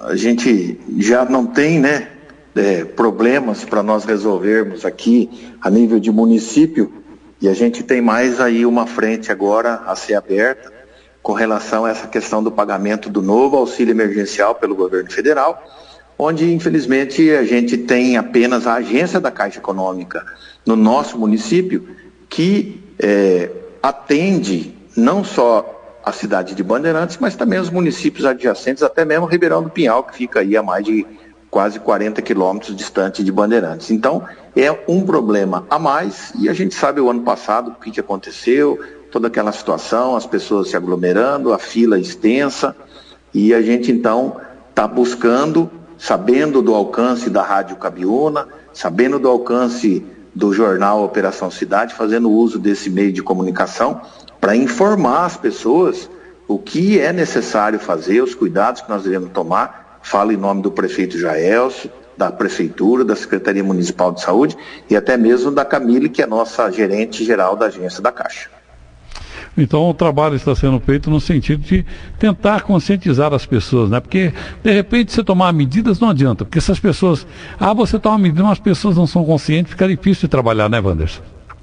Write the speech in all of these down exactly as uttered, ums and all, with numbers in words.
a gente já não tem, né, é, problemas para nós resolvermos aqui a nível de município, e a gente tem mais aí uma frente agora a ser aberta com relação a essa questão do pagamento do novo auxílio emergencial pelo governo federal, onde infelizmente a gente tem apenas a agência da Caixa Econômica no nosso município que é, atende não só a cidade de Bandeirantes, mas também os municípios adjacentes, até mesmo Ribeirão do Pinhal, que fica aí a mais de quase quarenta quilômetros distante de Bandeirantes. Então, é um problema a mais, e a gente sabe o ano passado o que, que aconteceu, toda aquela situação, as pessoas se aglomerando, a fila extensa, e a gente então está buscando, sabendo do alcance da Rádio Cabiúna, sabendo do alcance do jornal Operação Cidade, fazendo uso desse meio de comunicação para informar as pessoas o que é necessário fazer, os cuidados que nós devemos tomar. Falo em nome do prefeito Jaelso, da Prefeitura, da Secretaria Municipal de Saúde e até mesmo da Camille, que é nossa gerente geral da agência da Caixa. Então o trabalho está sendo feito no sentido de tentar conscientizar as pessoas, né? Porque de repente você tomar medidas não adianta, porque essas pessoas, ah, você toma medidas, mas as pessoas não são conscientes, fica difícil de trabalhar, né, Wanderson?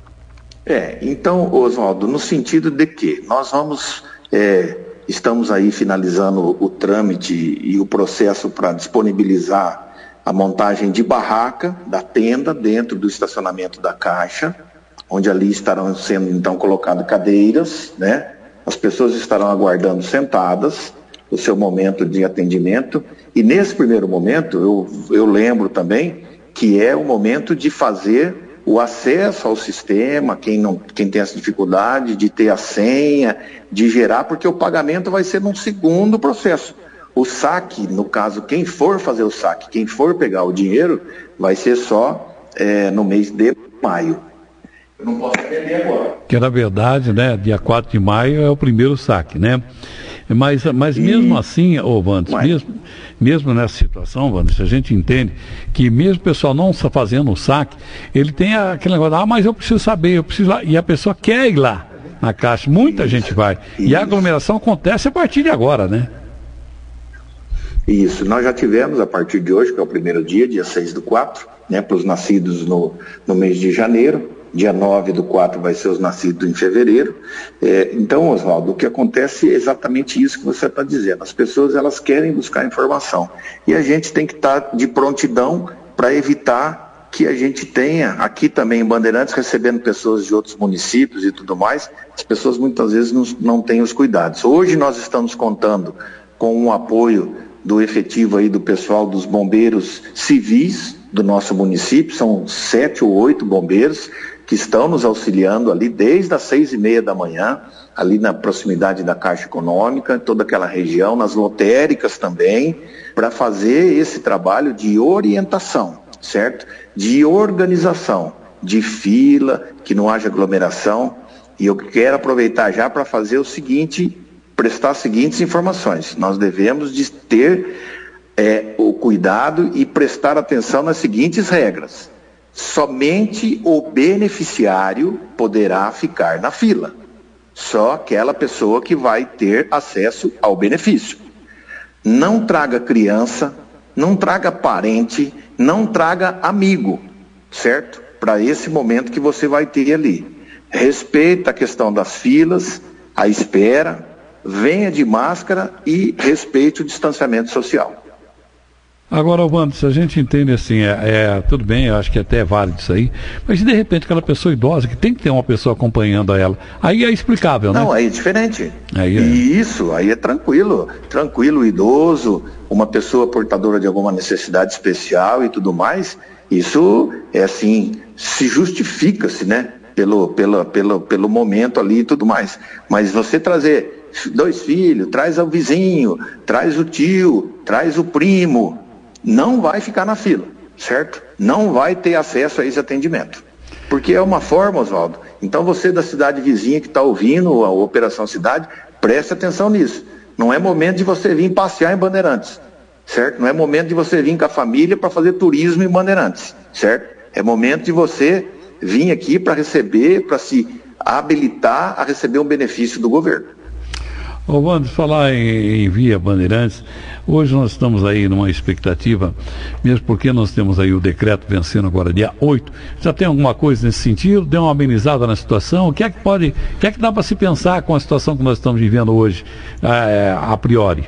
É, então, Oswaldo, no sentido de que nós vamos, é, estamos aí finalizando o trâmite e o processo para disponibilizar a montagem de barraca da tenda dentro do estacionamento da Caixa, onde ali estarão sendo então colocadas cadeiras, né? As pessoas estarão aguardando sentadas o seu momento de atendimento, e nesse primeiro momento eu, eu lembro também que é o momento de fazer o acesso ao sistema, quem, não, quem tem essa dificuldade de ter a senha, de gerar, porque o pagamento vai ser num segundo processo. O saque, no caso, quem for fazer o saque, quem for pegar o dinheiro, vai ser só é, no mês de maio. Eu não posso atender agora. Que na verdade, né, dia quatro de maio é o primeiro saque, né? Mas, mas e... mesmo assim, ô Wanderson, mesmo, mesmo nessa situação, Wanderson, a gente entende que mesmo o pessoal não está fazendo o saque, ele tem aquele negócio, ah, mas eu preciso saber, eu preciso lá, e a pessoa quer ir lá na Caixa, muita Isso. gente vai. Isso. E a aglomeração acontece a partir de agora, né? Isso, nós já tivemos a partir de hoje, que é o primeiro dia, dia seis do quatro, né, para os nascidos no, no mês de janeiro. Dia nove do quatro vai ser os nascidos em fevereiro. É, então, Oswaldo, o que acontece é exatamente isso que você está dizendo. As pessoas, elas querem buscar informação. E a gente tem que estar de prontidão para evitar que a gente tenha, aqui também em Bandeirantes, recebendo pessoas de outros municípios e tudo mais, as pessoas muitas vezes não, não têm os cuidados. Hoje nós estamos contando com um apoio do efetivo aí do pessoal dos bombeiros civis do nosso município, são sete ou oito bombeiros que estão nos auxiliando ali desde as seis e meia da manhã, ali na proximidade da Caixa Econômica, toda aquela região, nas lotéricas também, para fazer esse trabalho de orientação, certo? De organização, de fila, que não haja aglomeração. E eu quero aproveitar já para fazer o seguinte, prestar as seguintes informações. Nós devemos de ter é, o cuidado e prestar atenção nas seguintes regras. Somente o beneficiário poderá ficar na fila. Só aquela pessoa que vai ter acesso ao benefício. Não traga criança, não traga parente, não traga amigo, certo? Para esse momento que você vai ter ali. Respeita a questão das filas, a espera, venha de máscara e respeite o distanciamento social. Agora, Wanderson, a gente entende assim, é, é, tudo bem, eu acho que até é válido isso aí, mas de repente aquela pessoa idosa que tem que ter uma pessoa acompanhando a ela, aí é explicável, né? Não, aí é diferente. Aí é. E isso, aí é tranquilo, tranquilo, idoso, uma pessoa portadora de alguma necessidade especial e tudo mais, isso é assim, se justifica-se, né? Pelo, pelo, pelo, pelo momento ali e tudo mais. Mas você trazer dois filhos, traz o vizinho, traz o tio, traz o primo, não vai ficar na fila, certo? Não vai ter acesso a esse atendimento. Porque é uma forma, Oswaldo. Então você da cidade vizinha que está ouvindo a Operação Cidade, preste atenção nisso. Não é momento de você vir passear em Bandeirantes, certo? Não é momento de você vir com a família para fazer turismo em Bandeirantes, certo? É momento de você vir aqui para receber, para se habilitar a receber um benefício do governo. Ô, Wander, falar em, em Via Bandeirantes, hoje nós estamos aí numa expectativa, mesmo porque nós temos aí o decreto vencendo agora dia oito, já tem alguma coisa nesse sentido? Deu uma amenizada na situação? O que é que pode, o que é que dá para se pensar com a situação que nós estamos vivendo hoje, é, a priori?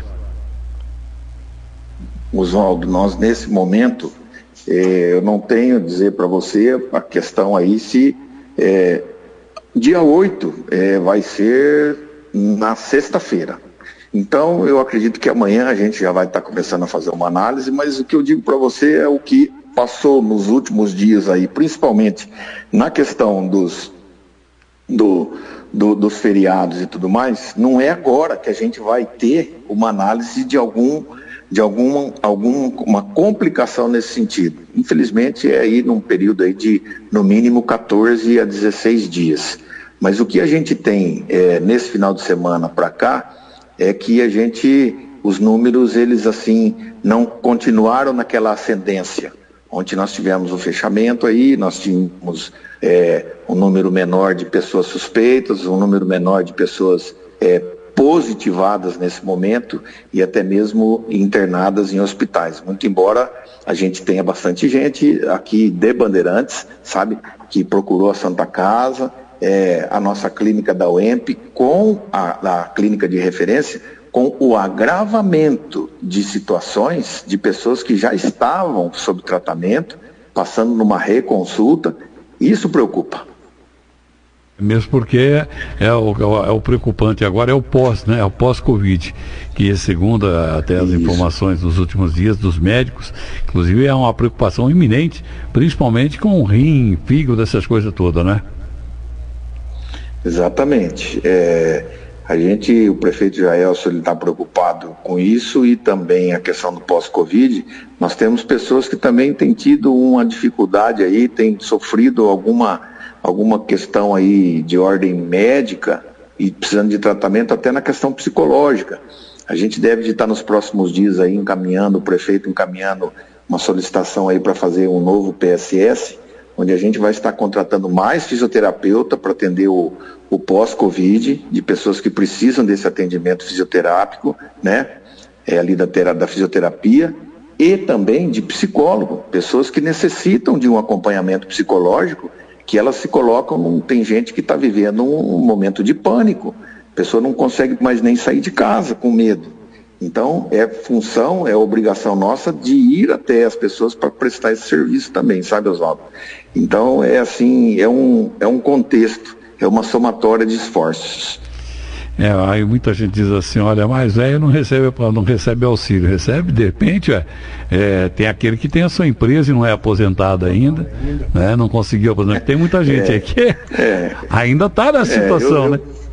Oswaldo, nós nesse momento, é, eu não tenho a dizer para você a questão aí se é, dia oito é, vai ser na sexta-feira. Então, eu acredito que amanhã a gente já vai estar começando a fazer uma análise, mas o que eu digo para você é o que passou nos últimos dias aí, principalmente na questão dos, do, do, dos feriados e tudo mais, não é agora que a gente vai ter uma análise de algum de alguma, alguma complicação nesse sentido. Infelizmente é aí num período aí de no mínimo quatorze a dezesseis dias. Mas o que a gente tem é, nesse final de semana para cá é que a gente, os números, eles assim, não continuaram naquela ascendência. Ontem nós tivemos o fechamento aí, nós tínhamos é, um número menor de pessoas suspeitas, um número menor de pessoas é, positivadas nesse momento e até mesmo internadas em hospitais. Muito embora a gente tenha bastante gente aqui de Bandeirantes, sabe, que procurou a Santa Casa, É, a nossa clínica da U E M P, com a, a clínica de referência, com o agravamento de situações de pessoas que já estavam sob tratamento, passando numa reconsulta, isso preocupa. Mesmo porque é o, é o preocupante agora, é o pós, né? É o pós-Covid, que segundo até as Isso. informações dos últimos dias dos médicos, inclusive é uma preocupação iminente, principalmente com o rim, fígado, essas coisas todas, né? Exatamente. É, a gente, o prefeito Jaelson, ele está preocupado com isso e também a questão do pós-Covid. Nós temos pessoas que também têm tido uma dificuldade aí, têm sofrido alguma, alguma questão aí de ordem médica e precisando de tratamento até na questão psicológica. A gente deve estar nos próximos dias aí encaminhando, o prefeito encaminhando uma solicitação aí para fazer um novo P S S, onde a gente vai estar contratando mais fisioterapeuta para atender o, o pós-Covid, de pessoas que precisam desse atendimento fisioterápico, né, é, ali da, da fisioterapia, e também de psicólogo, pessoas que necessitam de um acompanhamento psicológico, que elas se colocam, num, tem gente que está vivendo um, um momento de pânico, a pessoa não consegue mais nem sair de casa com medo. Então, é função, é obrigação nossa de ir até as pessoas para prestar esse serviço também, sabe, Oswaldo? Então, é assim, é um, é um contexto, é uma somatória de esforços. É, aí muita gente diz assim, olha, mas velho não recebe, não recebe auxílio, recebe, de repente, é, é, tem aquele que tem a sua empresa e não é aposentado ainda, né, não conseguiu aposentar. Tem muita gente é, aí que é, ainda está nessa situação, é, eu, né? Eu...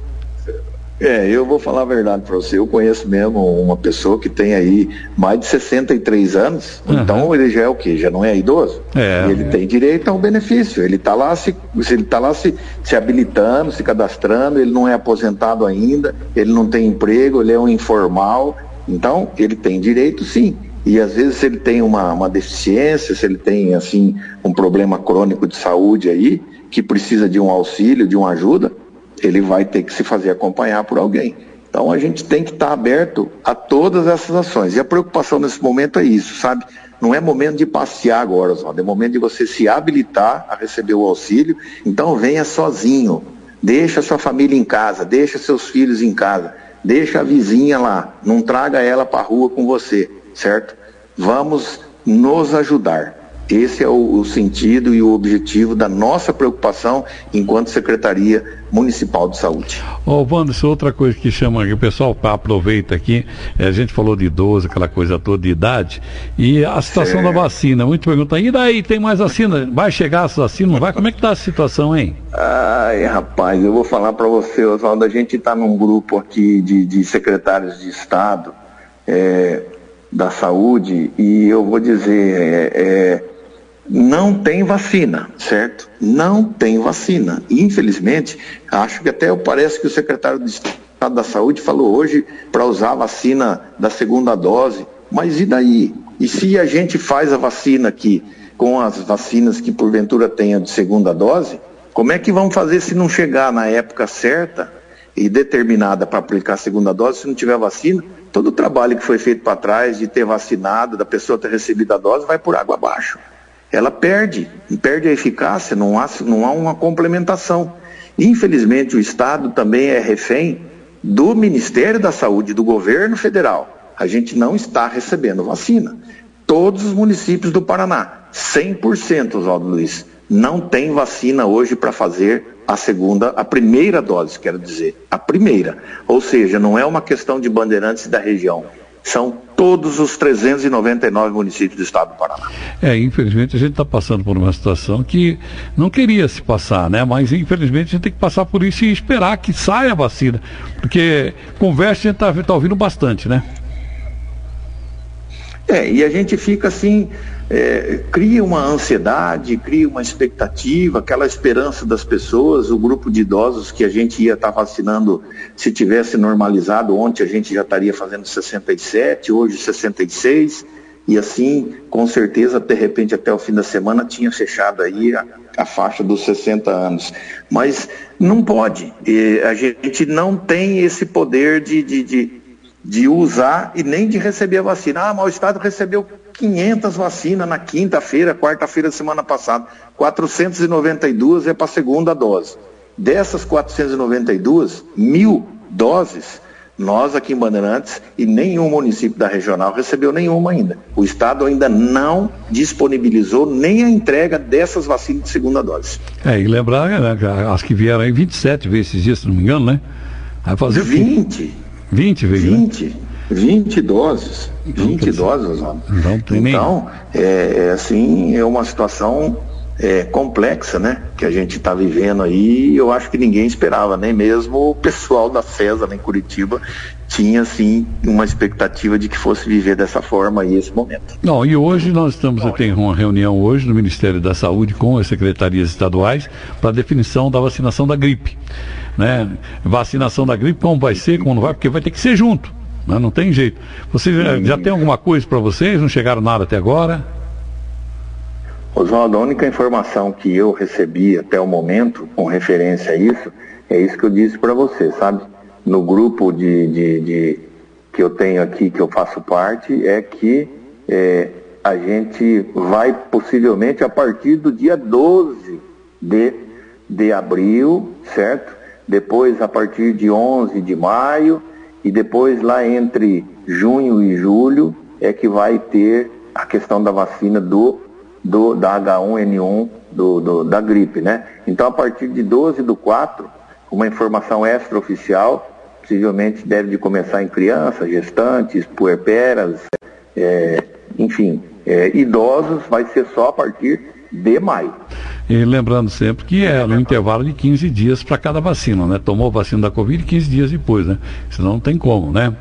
É, eu vou falar a verdade para você, eu conheço mesmo uma pessoa que tem aí mais de sessenta e três anos, uhum. Então ele já é o quê? Já não é idoso? É, e ele é. tem direito ao benefício, ele está lá, se, ele tá lá se, se habilitando, se cadastrando, ele não é aposentado ainda, ele não tem emprego, ele é um informal, então ele tem direito sim. E às vezes se ele tem uma, uma deficiência, se ele tem assim um problema crônico de saúde aí, que precisa de um auxílio, de uma ajuda, ele vai ter que se fazer acompanhar por alguém. Então a gente tem que estar aberto a todas essas ações. E a preocupação nesse momento é isso, sabe? Não é momento de passear agora, Oswaldo, é momento de você se habilitar a receber o auxílio. Então venha sozinho, deixa sua família em casa, deixa seus filhos em casa, deixa a vizinha lá, não traga ela para a rua com você, certo? Vamos nos ajudar. Esse é o, o sentido e o objetivo da nossa preocupação enquanto Secretaria Municipal de Saúde. Ô, Wanderson, outra coisa que chama aqui, o pessoal aproveita aqui, é, a gente falou de idoso, aquela coisa toda de idade, e a situação é. da vacina. Muitos perguntam, e daí, tem mais vacina? Vai chegar essa vacina? Não vai? Como é que está a situação, hein? Ai, rapaz, eu vou falar para você, Oswaldo, a gente está num grupo aqui de, de secretários de Estado é, da Saúde, e eu vou dizer, é, é não tem vacina, certo? Não tem vacina. Infelizmente, acho que até parece que o secretário de Estado da Saúde falou hoje para usar a vacina da segunda dose. Mas e daí? E se a gente faz a vacina aqui com as vacinas que porventura tenha de segunda dose, como é que vamos fazer se não chegar na época certa e determinada para aplicar a segunda dose, se não tiver vacina, todo o trabalho que foi feito para trás de ter vacinado, da pessoa ter recebido a dose, vai por água abaixo. Ela perde, perde a eficácia, não há, não há uma complementação. Infelizmente, o Estado também é refém do Ministério da Saúde, do governo federal. A gente não está recebendo vacina. Todos os municípios do Paraná, cem por cento, Oswaldo Luiz, não tem vacina hoje para fazer a segunda, a primeira dose, quero dizer, a primeira. Ou seja, não é uma questão de Bandeirantes da região, são todos os trezentos e noventa e nove municípios do estado do Paraná. É, infelizmente a gente está passando por uma situação que não queria se passar, né? Mas infelizmente a gente tem que passar por isso e esperar que saia a vacina, porque conversa a gente está tá ouvindo bastante, né? É, e a gente fica assim, é, cria uma ansiedade, cria uma expectativa, aquela esperança das pessoas, o grupo de idosos que a gente ia estar vacinando, se tivesse normalizado, ontem a gente já estaria fazendo sessenta e sete, hoje sessenta e seis, e assim, com certeza, de repente até o fim da semana tinha fechado aí a, a faixa dos sessenta anos. Mas não pode, e a gente não tem esse poder de... de, de de usar e nem de receber a vacina. Ah, mas o Estado recebeu quinhentas vacinas na quinta-feira, quarta-feira da semana passada. quatrocentas e noventa e duas é para a segunda dose. Dessas quatrocentas e noventa e duas, mil doses, nós aqui em Bandeirantes e nenhum município da regional recebeu nenhuma ainda. O Estado ainda não disponibilizou nem a entrega dessas vacinas de segunda dose. É, e lembrar, né, as que vieram aí vinte e sete vezes esses dias, se não me engano, né? Vai fazer vinte. vinte vezes, vinte, né? vinte doses, então, vinte doses. Não, não tem então, é, é assim, é uma situação é, complexa, né? Que a gente está vivendo aí, eu acho que ninguém esperava, nem mesmo o pessoal da César em Curitiba tinha, assim, uma expectativa de que fosse viver dessa forma aí esse momento. Não, e hoje nós estamos, eu tenho uma reunião hoje no Ministério da Saúde com as secretarias estaduais para a definição da vacinação da gripe. Né? Vacinação da gripe, como vai ser, como não vai, porque vai ter que ser junto, né? Não tem jeito. Você já, já tem alguma coisa para vocês? Não chegaram nada até agora? Oswaldo, a única informação que eu recebi até o momento, com referência a isso, é isso que eu disse para você, sabe? No grupo de, de, de, que eu tenho aqui, que eu faço parte, é que é, a gente vai possivelmente a partir do dia doze de, de abril, certo? Depois a partir de onze de maio e depois lá entre junho e julho é que vai ter a questão da vacina do, do, da agá um ene um, do, do, da gripe, né? Então a partir de doze do quatro, uma informação extraoficial, possivelmente deve de começar em crianças, gestantes, puerperas, é, enfim, é, idosos, vai ser só a partir de maio. E lembrando sempre que é no intervalo de quinze dias para cada vacina, né? Tomou a vacina da Covid quinze dias depois, né? Senão não tem como, né?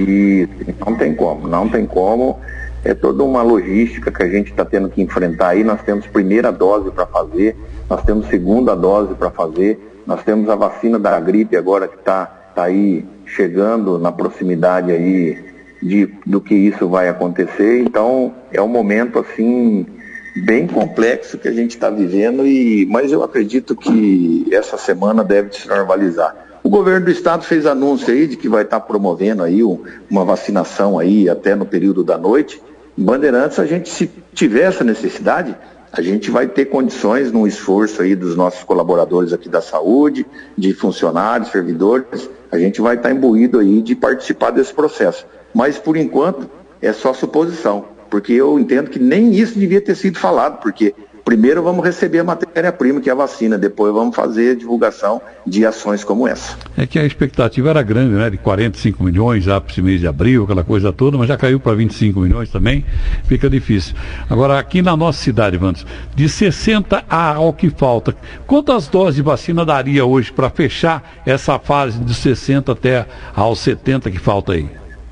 E não tem como, não tem como. É toda uma logística que a gente está tendo que enfrentar aí. Nós temos primeira dose para fazer, nós temos segunda dose para fazer, nós temos a vacina da gripe agora que está tá aí chegando na proximidade aí de, do que isso vai acontecer. Então é um momento assim bem complexo que a gente está vivendo, e, mas eu acredito que essa semana deve se normalizar. O governo do estado fez anúncio aí de que vai estar tá promovendo aí um, uma vacinação aí até no período da noite. Em Bandeirantes, a gente, se tiver essa necessidade, a gente vai ter condições num esforço aí dos nossos colaboradores aqui da saúde, de funcionários, servidores, a gente vai estar tá imbuído aí de participar desse processo. Mas, por enquanto, é só suposição. Porque eu entendo que nem isso devia ter sido falado, porque primeiro vamos receber a matéria-prima, que é a vacina, depois vamos fazer a divulgação de ações como essa. É que a expectativa era grande, né? De quarenta e cinco milhões já para esse mês de abril, aquela coisa toda, mas já caiu para vinte e cinco milhões também, fica difícil. Agora, aqui na nossa cidade, Vandes, de sessenta ao que falta, quantas doses de vacina daria hoje para fechar essa fase de sessenta até aos setenta que falta aí?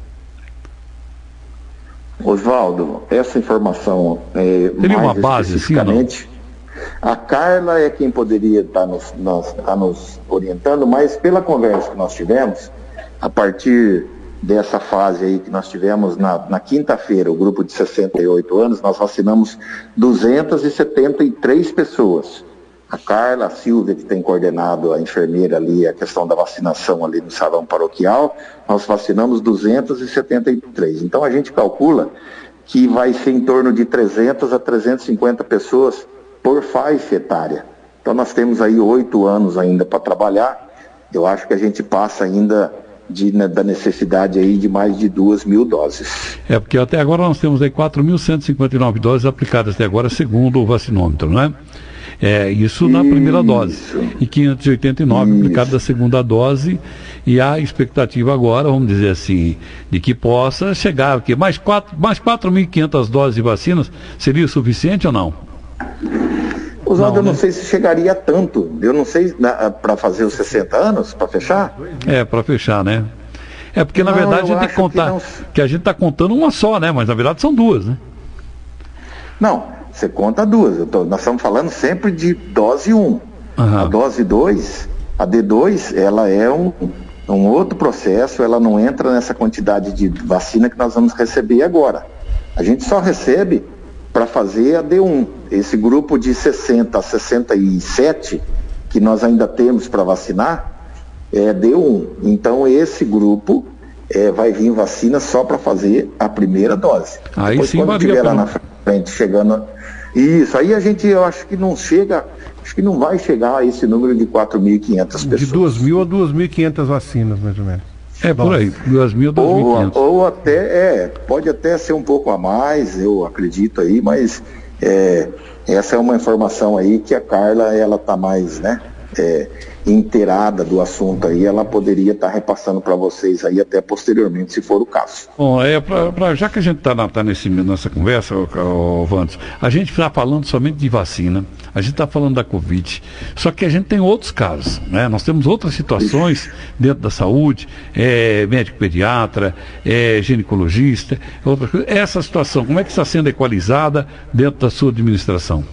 Oswaldo, essa informação é Teria mais uma base, especificamente, sim, a Carla é quem poderia estar nos, nos, tá nos orientando, mas pela conversa que nós tivemos, a partir dessa fase aí que nós tivemos na, na quinta-feira, o grupo de sessenta e oito anos, nós vacinamos duzentas e setenta e três pessoas. A Carla, a Silvia, que tem coordenado a enfermeira ali, a questão da vacinação ali no salão paroquial, nós vacinamos duzentos e setenta e três. Então a gente calcula que vai ser em torno de trezentas a trezentas e cinquenta pessoas por faixa etária. Então nós temos aí oito anos ainda para trabalhar. Eu acho que a gente passa ainda de, né, da necessidade aí de mais de duas mil doses. É, porque até agora nós temos aí quatro mil cento e cinquenta e nove doses aplicadas até agora, segundo o vacinômetro, não é? É, isso na primeira isso. dose. E quinhentos e oitenta e nove aplicados da segunda dose. E há expectativa agora, vamos dizer assim, de que possa chegar aqui. Mais, quatro, mais quatro mil e quinhentas doses de vacinas seria suficiente ou não? Oswaldo, eu não né? sei se chegaria a tanto. Eu não sei, para fazer os sessenta anos, para fechar? É, para fechar, né? É porque, não, na verdade, a gente tem que contar, que, não... que a gente está contando uma só, né? Mas, na verdade, são duas, né? Não, você conta duas. Eu tô, nós estamos falando sempre de dose um. Uhum. A dose dois, a D dois, ela é um, um outro processo, ela não entra nessa quantidade de vacina que nós vamos receber agora. A gente só recebe para fazer a D um. Esse grupo de sessenta a sessenta e sete que nós ainda temos para vacinar é D um. Então esse grupo é, vai vir vacina só para fazer a primeira dose. Aí Depois, sim, quando varia estiver lá pelo... na frente chegando... Isso, aí a gente, eu acho que não chega, acho que não vai chegar a esse número de quatro mil e quinhentas pessoas. De duas mil a duas mil e quinhentas vacinas, mais ou menos. É, por Nossa. aí, duas mil a dois mil e quinhentas. Ou, ou até, é, pode até ser um pouco a mais, eu acredito aí, mas é, essa é uma informação aí que a Carla, ela tá mais, né, é, inteirada do assunto aí, ela poderia estar tá repassando para vocês aí até posteriormente, se for o caso. Bom, é, pra, pra, já que a gente está tá nesse, nessa conversa, ô, ô, Vantos, a gente está falando somente de vacina, a gente está falando da Covid, só que a gente tem outros casos, né? Nós temos outras situações dentro da saúde, é, médico pediatra, é, ginecologista, outra coisa. Essa situação, como é que está sendo equalizada dentro da sua administração?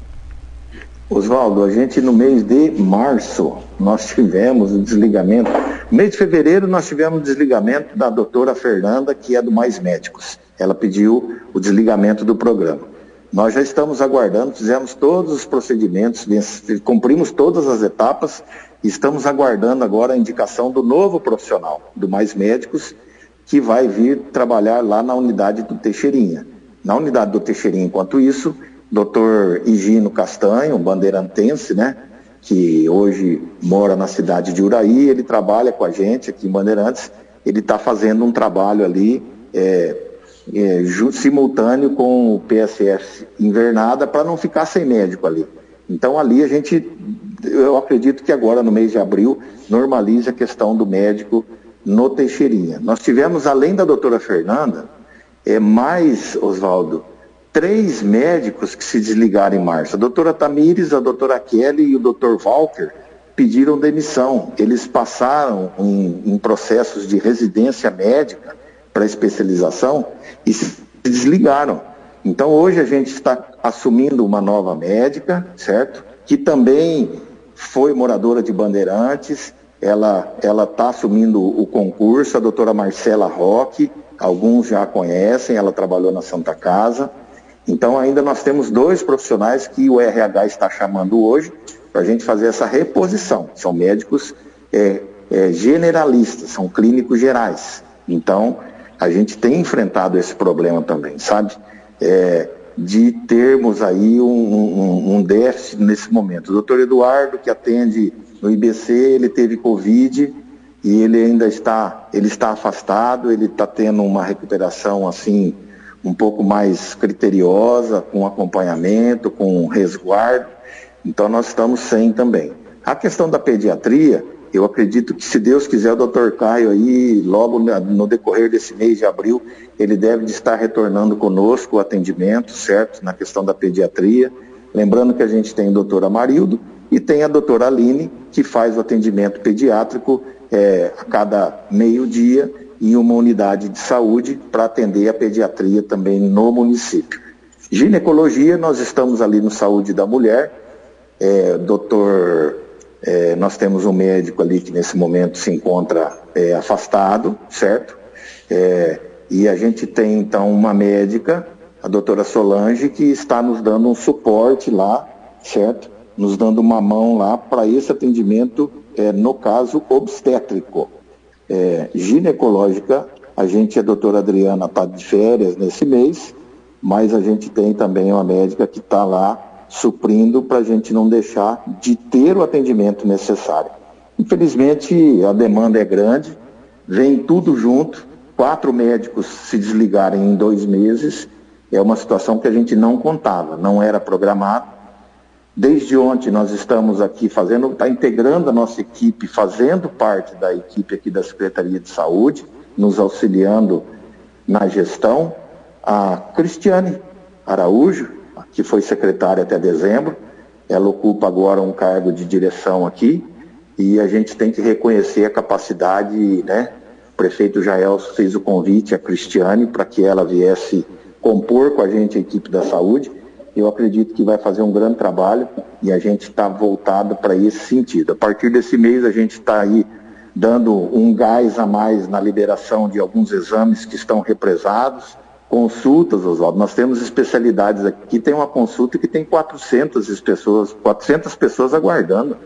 Oswaldo, a gente no mês de março, nós tivemos o desligamento, no mês de fevereiro nós tivemos o desligamento da doutora Fernanda, que é do Mais Médicos. Ela pediu o desligamento do programa. Nós já estamos aguardando, fizemos todos os procedimentos, cumprimos todas as etapas, e estamos aguardando agora a indicação do novo profissional, do Mais Médicos, que vai vir trabalhar lá na unidade do Teixeirinha. Na unidade do Teixeirinha, enquanto isso, doutor Higino Castanho, um bandeirantense, né, que hoje mora na cidade de Uraí, ele trabalha com a gente aqui em Bandeirantes, ele está fazendo um trabalho ali é, é, simultâneo com o P S F Invernada para não ficar sem médico ali. Então ali a gente, eu acredito que agora no mês de abril, normalize a questão do médico no Teixeirinha. Nós tivemos, além da doutora Fernanda, é, mais, Oswaldo, três médicos que se desligaram em março. A doutora Tamires, a doutora Kelly e o doutor Walker pediram demissão. Eles passaram em, em processos de residência médica para especialização e se desligaram. Então hoje a gente está assumindo uma nova médica, certo? Que também foi moradora de Bandeirantes, ela ela está assumindo o concurso, a doutora Marcela Roque, alguns já a conhecem, ela trabalhou na Santa Casa. Então ainda nós temos dois profissionais que o R H está chamando hoje para a gente fazer essa reposição. São médicos é, é, generalistas, são clínicos gerais. Então a gente tem enfrentado esse problema também, sabe? É, de termos aí um, um, um déficit nesse momento. O doutor Eduardo, que atende no I B C, ele teve Covid e ele ainda está, ele está afastado, ele está tendo uma recuperação assim um pouco mais criteriosa, com acompanhamento, com resguardo. Então nós estamos sem também. A questão da pediatria, eu acredito que, se Deus quiser, o doutor Caio aí, logo no decorrer desse mês de abril, ele deve estar retornando conosco o atendimento, certo? Na questão da pediatria. Lembrando que a gente tem o doutor Amarildo e tem a doutora Aline, que faz o atendimento pediátrico é, a cada meio-dia, em uma unidade de saúde para atender a pediatria também no município. Ginecologia, nós estamos ali no Saúde da Mulher, é, doutor, é, nós temos um médico ali que nesse momento se encontra é, afastado, certo? É, e a gente tem então uma médica, a doutora Solange, que está nos dando um suporte lá, certo? nos dando uma mão lá para esse atendimento, é, no caso obstétrico. É, ginecológica, a gente, a doutora Adriana está de férias nesse mês, mas a gente tem também uma médica que está lá suprindo para a gente não deixar de ter o atendimento necessário. Infelizmente, a demanda é grande, vem tudo junto, quatro médicos se desligarem em dois meses, é uma situação que a gente não contava, não era programado. Desde ontem nós estamos aqui fazendo, está integrando a nossa equipe, fazendo parte da equipe aqui da Secretaria de Saúde, nos auxiliando na gestão, a Cristiane Araújo, que foi secretária até dezembro, ela ocupa agora um cargo de direção aqui, e a gente tem que reconhecer a capacidade, né? O prefeito Jael fez o convite à Cristiane para que ela viesse compor com a gente a equipe da saúde. Eu acredito que vai fazer um grande trabalho e a gente está voltado para esse sentido. A partir desse mês a gente está aí dando um gás a mais na liberação de alguns exames que estão represados, consultas, Oswaldo. Nós temos especialidades aqui, tem uma consulta que tem quatrocentas pessoas, quatrocentas pessoas aguardando.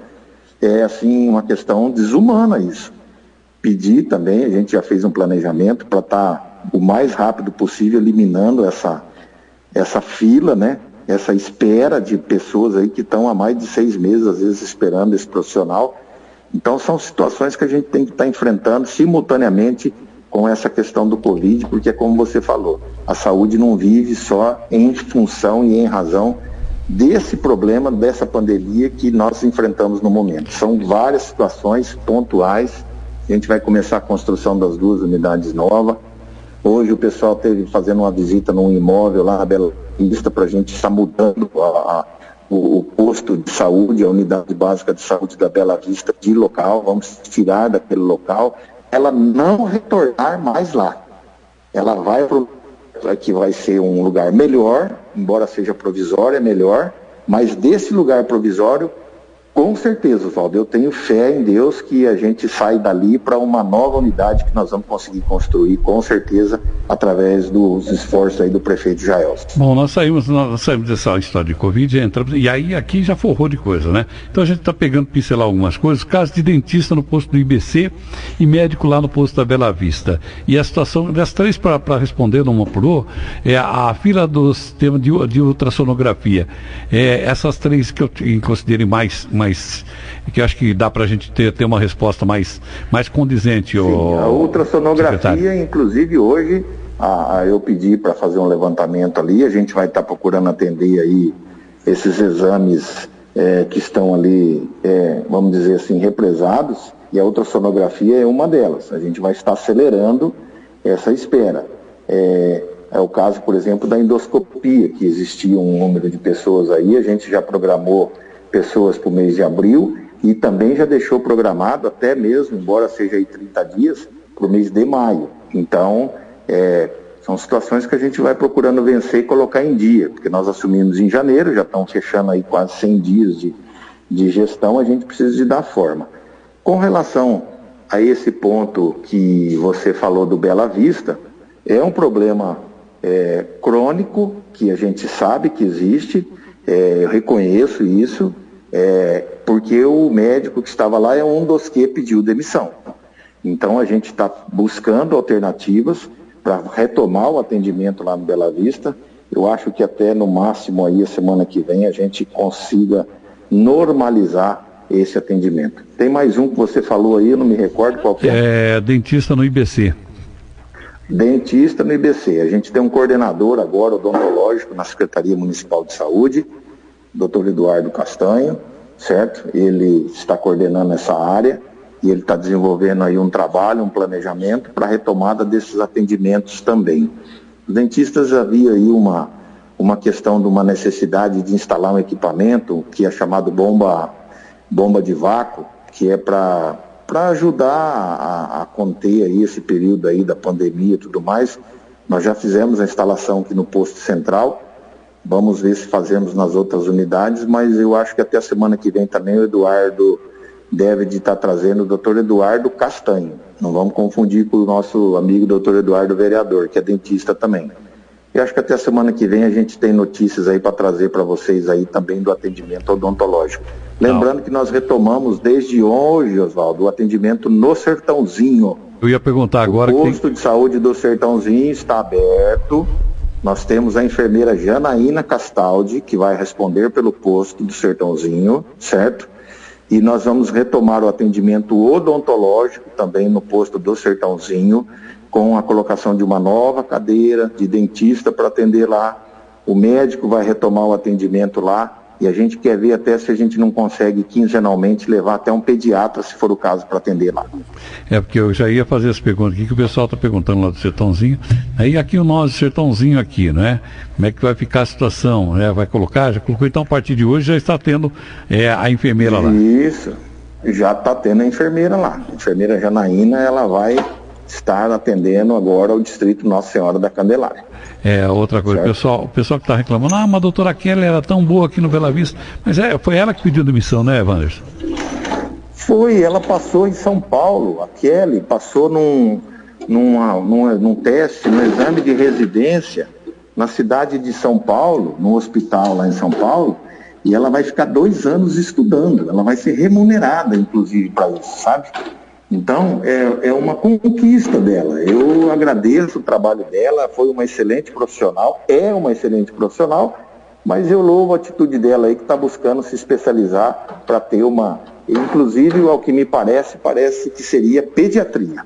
É assim uma questão desumana isso. Pedir também, a gente já fez um planejamento para estar tá, o mais rápido possível eliminando essa, essa fila, né? Essa espera de pessoas aí que estão há mais de seis meses, às vezes, esperando esse profissional. Então, são situações que a gente tem que estar tá enfrentando simultaneamente com essa questão do Covid, porque, como você falou, a saúde não vive só em função e em razão desse problema, dessa pandemia que nós enfrentamos no momento. São várias situações pontuais. A gente vai começar a construção das duas unidades novas. Hoje o pessoal esteve fazendo uma visita num imóvel lá na Bela Vista para a gente estar mudando a, a, o, o posto de saúde, a unidade básica de saúde da Bela Vista de local. Vamos tirar daquele local, ela não retornar mais lá. Ela vai para que vai ser um lugar melhor, embora seja provisório, é melhor, mas desse lugar provisório, com certeza, Oswaldo, eu tenho fé em Deus que a gente sai dali para uma nova unidade que nós vamos conseguir construir, com certeza, através dos esforços aí do prefeito Jael. Bom, nós saímos, nós saímos dessa história de Covid, entramos, e aí aqui já forrou de coisa, né? Então a gente está pegando, pincelar algumas coisas, caso de dentista no posto do I B C e médico lá no posto da Bela Vista. E a situação, das três para responder numa por outra, é a, a fila do sistema de, de ultrassonografia. É, essas três que eu considero mais, mais que eu acho que dá para a gente ter, ter uma resposta mais, mais condizente. Sim, o, a ultrassonografia, secretário. Inclusive hoje, a, a, eu pedi para fazer um levantamento ali, a gente vai estar tá procurando atender aí esses exames é, que estão ali, é, vamos dizer assim, represados, e a ultrassonografia é uma delas. A gente vai estar acelerando essa espera. É, é o caso, por exemplo, da endoscopia, que existia um número de pessoas aí, a gente já programou pessoas para o mês de abril e também já deixou programado até mesmo, embora seja aí trinta dias, para o mês de maio. Então, é, são situações que a gente vai procurando vencer e colocar em dia, porque nós assumimos em janeiro, já estão fechando aí quase cem dias de, de gestão, a gente precisa de dar forma. Com relação a esse ponto que você falou do Bela Vista, é um problema é, crônico, que a gente sabe que existe. É, eu reconheço isso, é, porque o médico que estava lá é um dos que pediu demissão. Então a gente está buscando alternativas para retomar o atendimento lá no Bela Vista. Eu acho que até no máximo aí a semana que vem a gente consiga normalizar esse atendimento. Tem mais um que você falou aí, eu não me recordo qual que é. É dentista no I B C. Dentista no I B C. A gente tem um coordenador agora, odontológico, na Secretaria Municipal de Saúde, doutor Eduardo Castanho, certo? Ele está coordenando essa área e ele está desenvolvendo aí um trabalho, um planejamento para a retomada desses atendimentos também. Os dentistas, havia aí uma, uma questão de uma necessidade de instalar um equipamento que é chamado bomba, bomba de vácuo, que é para para ajudar a, a conter aí esse período aí da pandemia e tudo mais. Nós já fizemos a instalação aqui no posto central, vamos ver se fazemos nas outras unidades, mas eu acho que até a semana que vem também o Eduardo deve de estar trazendo o doutor Eduardo Castanho. Não vamos confundir com o nosso amigo doutor Eduardo vereador, que é dentista também. e acho que até a semana que vem a gente tem notícias aí para trazer para vocês aí também do atendimento odontológico. Lembrando Não. que nós retomamos desde hoje, Oswaldo, o atendimento no Sertãozinho. Eu ia perguntar agora... O posto que... de saúde do Sertãozinho está aberto. Nós temos a enfermeira Janaína Castaldi, que vai responder pelo posto do Sertãozinho, certo? E nós vamos retomar o atendimento odontológico também no posto do Sertãozinho, com a colocação de uma nova cadeira de dentista para atender lá. O médico vai retomar o atendimento lá e a gente quer ver até se a gente não consegue quinzenalmente levar até um pediatra, se for o caso, para atender lá. É, porque eu já ia fazer essa pergunta aqui, que o pessoal está perguntando lá do Sertãozinho. Aí aqui o nosso Sertãozinho aqui, não é? Como é que vai ficar a situação? É, vai colocar? Já colocou, então a partir de hoje já está tendo é, a enfermeira lá. Isso, já está tendo a enfermeira lá. A enfermeira Janaína, ela vai estar atendendo agora o distrito Nossa Senhora da Candelária. É, outra coisa, o pessoal, o pessoal que está reclamando, ah, mas a doutora Kelly era tão boa aqui no Bela Vista, mas é, foi ela que pediu demissão, né, Wanderson? Foi, ela passou em São Paulo, a Kelly passou num, numa, num, num teste, num exame de residência na cidade de São Paulo, no hospital lá em São Paulo, e ela vai ficar dois anos estudando, ela vai ser remunerada, inclusive, para isso, sabe? Então, é, é uma conquista dela. Eu agradeço o trabalho dela, foi uma excelente profissional, é uma excelente profissional, mas eu louvo a atitude dela aí, que está buscando se especializar para ter uma... Inclusive, ao que me parece, parece que seria pediatria.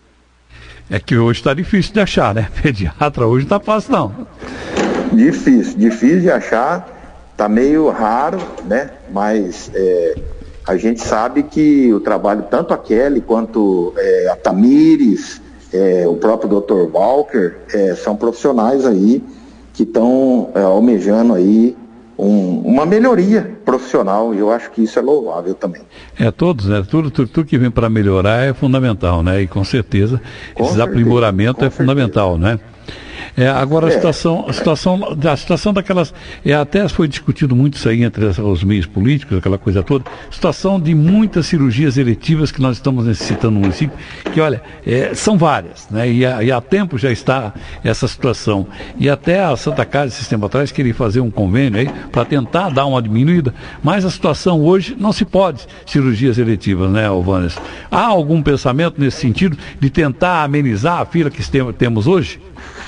É que hoje está difícil de achar, né? Pediatra hoje não está fácil, não. Difícil, difícil de achar, está meio raro, né? Mas... É... A gente sabe que o trabalho, tanto a Kelly quanto é, a Tamires, é, o próprio doutor Walker, é, são profissionais aí que estão é, almejando aí um, uma melhoria profissional, e eu acho que isso é louvável também. É, todos, né? Tudo, tudo, tudo que vem para melhorar é fundamental, né? E com certeza com esse certeza, aprimoramento é certeza. fundamental, né? É, agora a situação, a situação, a situação daquelas, é, até foi discutido muito isso aí entre os meios políticos, aquela coisa toda, situação de muitas cirurgias eletivas que nós estamos necessitando no município, que olha, é, são várias, né? E, a, e há tempo já está essa situação. E até a Santa Casa, esse tempo atrás, queria fazer um convênio aí para tentar dar uma diminuída, mas a situação hoje não se pode cirurgias eletivas, né, Wanderson? Há algum pensamento nesse sentido de tentar amenizar a fila que temos hoje?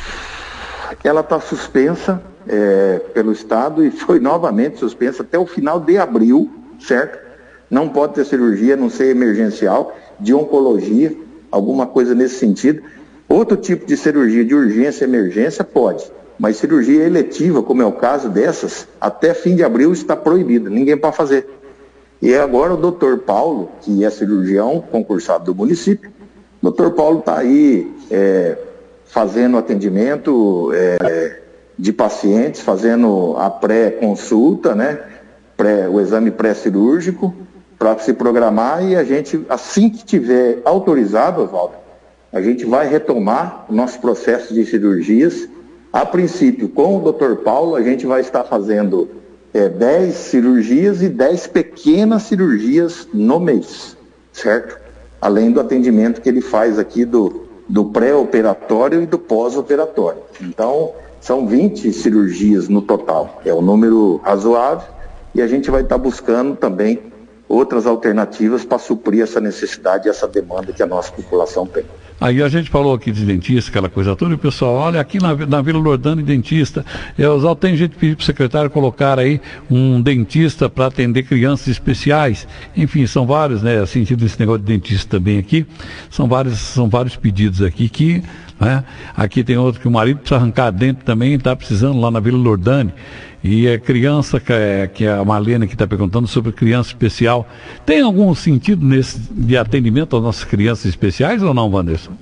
Ela está suspensa é, pelo Estado e foi novamente suspensa até o final de abril, certo? Não pode ter cirurgia, a não ser emergencial, de oncologia, alguma coisa nesse sentido. Outro tipo de cirurgia de urgência e emergência pode, mas cirurgia eletiva, como é o caso dessas, até fim de abril está proibida, ninguém pode fazer. E agora o doutor Paulo, que é cirurgião concursado do município, o doutor Paulo está aí... É, fazendo atendimento é, de pacientes, fazendo a pré-consulta, né? Pré, o exame pré-cirúrgico, para se programar, e a gente, assim que tiver autorizado, Oswaldo, a gente vai retomar o nosso processo de cirurgias. A princípio, com o doutor Paulo, a gente vai estar fazendo é, dez cirurgias e dez pequenas cirurgias no mês, certo? Além do atendimento que ele faz aqui do... do pré-operatório e do pós-operatório. Então, são vinte cirurgias no total. É um número razoável e a gente vai estar buscando também outras alternativas para suprir essa necessidade e essa demanda que a nossa população tem. Aí a gente falou aqui de dentista, aquela coisa toda, e o pessoal, olha, aqui na, na Vila Lordani, dentista, é, tem gente que pediu para o secretário colocar aí um dentista para atender crianças especiais, enfim, são vários, né, sentido desse negócio de dentista também aqui, são vários, são vários pedidos aqui que, né, aqui tem outro que o marido precisa arrancar dente também, está precisando lá na Vila Lordani. E a criança, que é, que é a Marlene que está perguntando sobre criança especial, tem algum sentido nesse de atendimento às nossas crianças especiais ou não, Wanderson?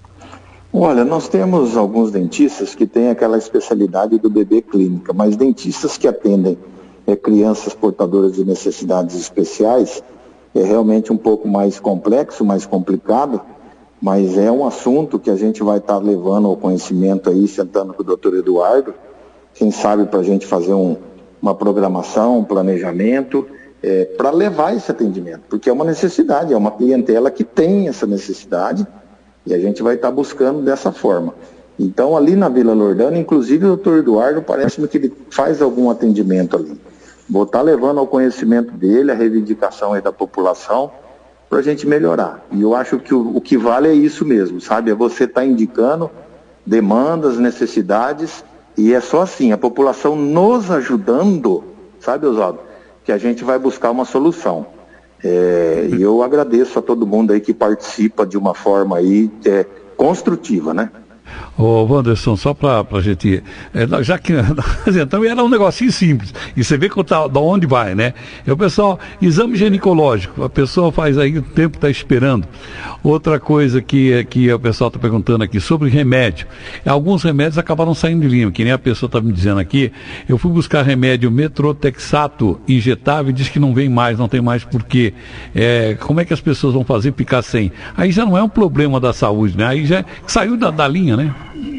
Olha, nós temos alguns dentistas que têm aquela especialidade do bebê clínica, mas dentistas que atendem é, crianças portadoras de necessidades especiais é realmente um pouco mais complexo, mais complicado, mas é um assunto que a gente vai estar tá levando ao conhecimento aí, sentando com o doutor Eduardo, quem sabe para a gente fazer um, uma programação, um planejamento, é, para levar esse atendimento, porque é uma necessidade, é uma clientela que tem essa necessidade e a gente vai estar tá buscando dessa forma. Então, ali na Vila Lordana, inclusive o doutor Eduardo, parece-me que ele faz algum atendimento ali. Vou estar levando ao conhecimento dele a reivindicação aí da população para a gente melhorar. E eu acho que o, o que vale é isso mesmo, sabe? É você estar indicando demandas, necessidades, e é só assim, a população nos ajudando, sabe, Oswaldo, que a gente vai buscar uma solução. É, e eu agradeço a todo mundo aí que participa de uma forma aí é, construtiva, né? Ô, Wanderson, só para a gente, é, já que, então era um negocinho simples, e você vê que tá, da onde vai, né? E o pessoal, exame ginecológico, a pessoa faz aí, o tempo está esperando. Outra coisa que, que o pessoal está perguntando aqui, sobre remédio. Alguns remédios acabaram saindo de linha, que nem a pessoa está me dizendo aqui, eu fui buscar remédio metrotexato injetável e diz que não vem mais, não tem mais por quê. É, como é que as pessoas vão fazer ficar sem? Aí já não é um problema da saúde, né? Aí já saiu da, da linha, né?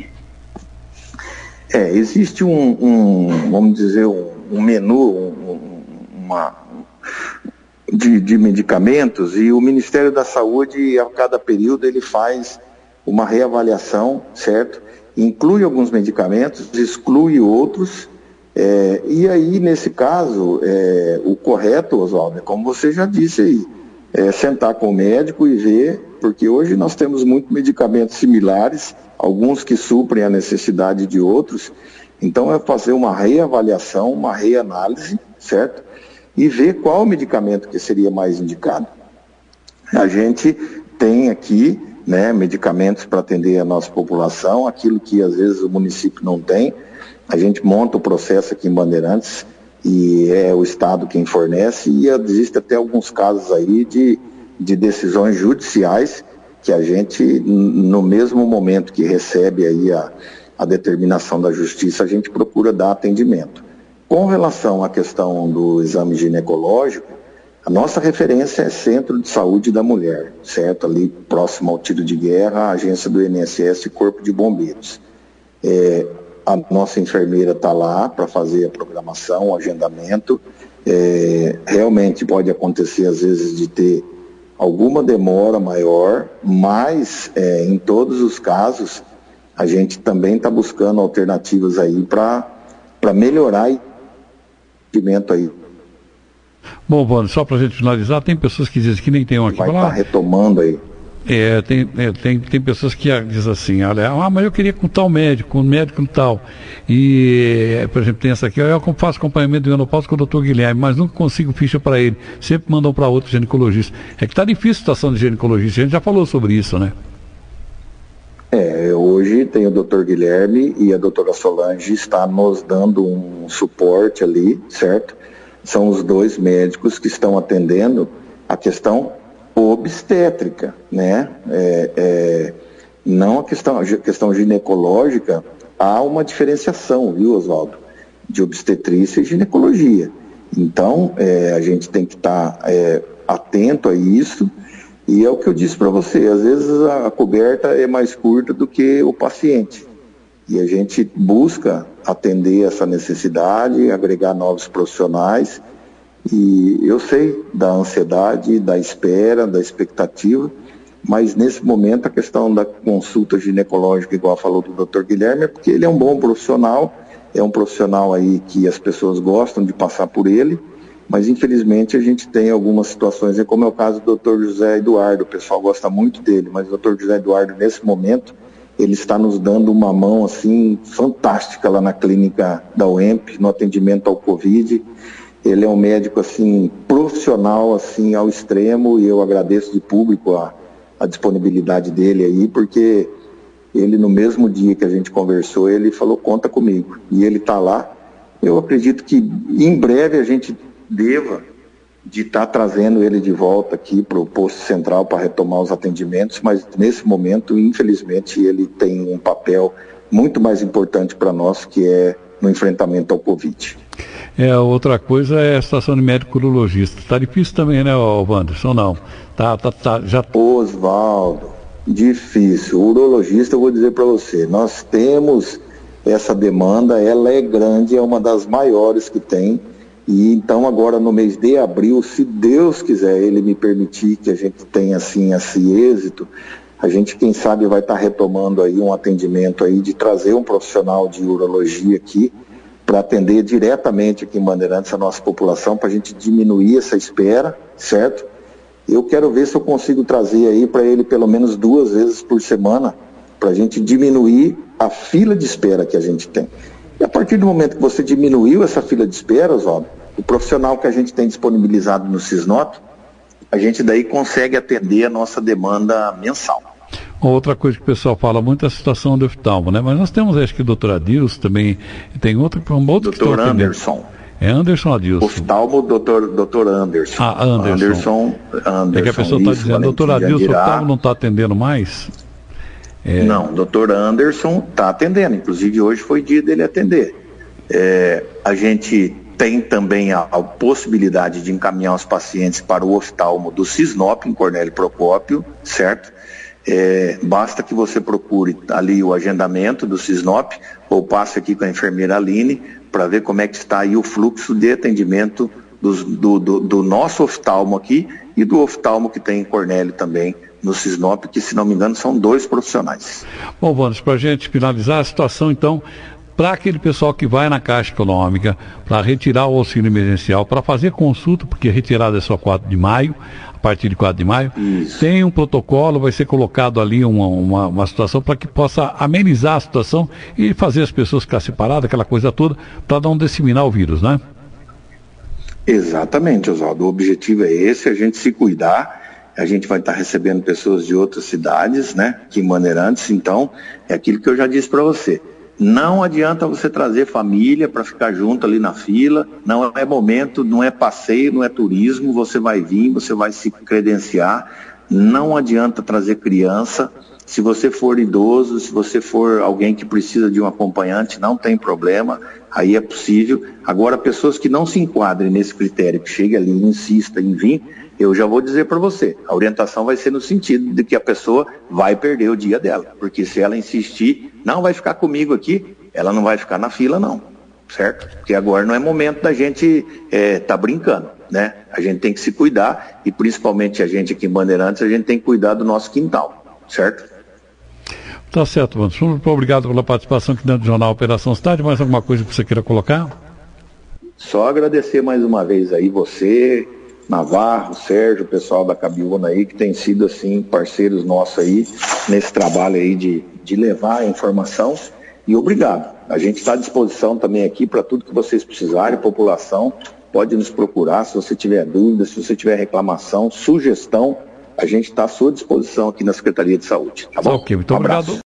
É, existe um, um vamos dizer, um, um menu um, uma, de, de medicamentos, e o Ministério da Saúde, a cada período, ele faz uma reavaliação, certo? Inclui alguns medicamentos, exclui outros, é, e aí, nesse caso, é, o correto, Oswaldo, é como você já disse aí, é sentar com o médico e ver, porque hoje nós temos muitos medicamentos similares, alguns que suprem a necessidade de outros, então é fazer uma reavaliação, uma reanálise, certo? E ver qual medicamento que seria mais indicado. A gente tem aqui, né, medicamentos para atender a nossa população, aquilo que às vezes o município não tem, a gente monta o processo aqui em Bandeirantes e é o Estado quem fornece, e existe até alguns casos aí de, de decisões judiciais que a gente, no mesmo momento que recebe aí a, a determinação da justiça, a gente procura dar atendimento. Com relação à questão do exame ginecológico, a nossa referência é Centro de Saúde da Mulher, certo? Ali próximo ao tiro de guerra, a agência do I N S S e Corpo de Bombeiros. É, a nossa enfermeira está lá para fazer a programação, o agendamento. É, realmente pode acontecer às vezes de ter alguma demora maior, mas é, em todos os casos a gente também está buscando alternativas aí para para melhorar o atendimento aí. Bom, Wander, só para a gente finalizar, tem pessoas que dizem que nem tem um aqui. Vai estar tá retomando aí. É, tem, é, tem, tem pessoas que dizem assim, olha, ah, mas eu queria com tal médico, com um médico tal. E, por exemplo, tem essa aqui, eu faço acompanhamento do menopausa com o doutor Guilherme, mas nunca consigo ficha para ele. Sempre mandam para outro ginecologista. É que está difícil a situação de ginecologista, a gente já falou sobre isso, né? É, hoje tem o doutor Guilherme e a doutora Solange está nos dando um suporte ali, certo? São os dois médicos que estão atendendo a questão obstétrica, né? É, é, não a questão, a questão ginecológica, há uma diferenciação, viu, Oswaldo? De obstetrícia e ginecologia. Então, é, a gente tem que estar tá, é, atento a isso, e é o que eu disse para você, às vezes a, a coberta é mais curta do que o paciente. E a gente busca atender essa necessidade, agregar novos profissionais. E eu sei da ansiedade, da espera, da expectativa, mas nesse momento a questão da consulta ginecológica, igual falou do doutor Guilherme, é porque ele é um bom profissional, é um profissional aí que as pessoas gostam de passar por ele, mas infelizmente a gente tem algumas situações, como é o caso do doutor José Eduardo, o pessoal gosta muito dele, mas o doutor José Eduardo nesse momento, ele está nos dando uma mão assim fantástica lá na clínica da U E M P, no atendimento ao Covid. Ele é um médico assim profissional assim ao extremo, e eu agradeço de público a, a disponibilidade dele aí, porque ele no mesmo dia que a gente conversou, ele falou, conta comigo, e ele está lá. Eu acredito que em breve a gente deva de estar tá trazendo ele de volta aqui para o posto central para retomar os atendimentos, mas nesse momento, infelizmente, ele tem um papel muito mais importante para nós, que é no enfrentamento ao Covid. É, outra coisa é a situação de médico urologista. Está difícil também, né, Wanderson? Não. Tá, tá, tá, já... Oswaldo, difícil. O urologista, eu vou dizer para você, nós temos essa demanda, ela é grande, é uma das maiores que tem. E então agora no mês de abril, se Deus quiser, ele me permitir que a gente tenha assim esse êxito, a gente, quem sabe, vai estar retomando aí um atendimento aí de trazer um profissional de urologia aqui para atender diretamente aqui em Bandeirantes a nossa população, para a gente diminuir essa espera, certo? Eu quero ver se eu consigo trazer aí para ele pelo menos duas vezes por semana, para a gente diminuir a fila de espera que a gente tem. E a partir do momento que você diminuiu essa fila de espera, Oswaldo, o profissional que a gente tem disponibilizado no Cisnop, a gente daí consegue atender a nossa demanda mensal. Outra coisa que o pessoal fala muito é a situação do oftalmo, né? Mas nós temos, acho que o doutor Adilson também, tem outro, um outro doutor Anderson. É Anderson Adilson. Oftalmo, doutor, doutor Anderson. Ah, Anderson. Anderson, Anderson. É que a pessoa está dizendo, doutor Adilson, o oftalmo não está atendendo mais? É... Não, doutor Anderson está atendendo, inclusive hoje foi dia dele atender. É, a gente tem também a, a possibilidade de encaminhar os pacientes para o oftalmo do Cisnop, em Cornélio Procópio, certo? É, basta que você procure ali o agendamento do Cisnop ou passe aqui com a enfermeira Aline para ver como é que está aí o fluxo de atendimento dos, do, do, do nosso oftalmo aqui e do oftalmo que tem em Cornélio também no Cisnop, que se não me engano são dois profissionais. Bom, Wander, para a gente finalizar a situação então, para aquele pessoal que vai na Caixa Econômica para retirar o auxílio emergencial, para fazer consulta, porque retirada é só quatro de maio, a partir de quatro de maio, Isso. tem um protocolo, vai ser colocado ali uma, uma, uma situação para que possa amenizar a situação e fazer as pessoas ficar separadas, aquela coisa toda, para não disseminar o vírus, né? Exatamente, Oswaldo. O objetivo é esse, a gente se cuidar. A gente vai estar recebendo pessoas de outras cidades, né, aqui em Bandeirantes, então é aquilo que eu já disse para você. Não adianta você trazer família para ficar junto ali na fila, não é momento, não é passeio, não é turismo, você vai vir, você vai se credenciar, não adianta trazer criança, se você for idoso, se você for alguém que precisa de um acompanhante, não tem problema, aí é possível. Agora, pessoas que não se enquadrem nesse critério, que chegue ali e insista em vir, eu já vou dizer para você, a orientação vai ser no sentido de que a pessoa vai perder o dia dela, porque se ela insistir, não vai ficar comigo aqui, ela não vai ficar na fila não, certo? Porque agora não é momento da gente é, tá brincando, né? A gente tem que se cuidar e principalmente a gente aqui em Bandeirantes, a gente tem que cuidar do nosso quintal, certo? Tá certo, Wander. Muito obrigado pela participação aqui dentro do Jornal Operação Cidade. Mais alguma coisa que você queira colocar? Só agradecer mais uma vez aí você, Navarro, Sérgio, o pessoal da Cabiúna aí, que tem sido assim parceiros nossos aí nesse trabalho aí de, de levar a informação, e obrigado. A gente está à disposição também aqui para tudo que vocês precisarem, a população pode nos procurar se você tiver dúvida, se você tiver reclamação, sugestão, a gente está à sua disposição aqui na Secretaria de Saúde, tá bom? Ok, muito obrigado.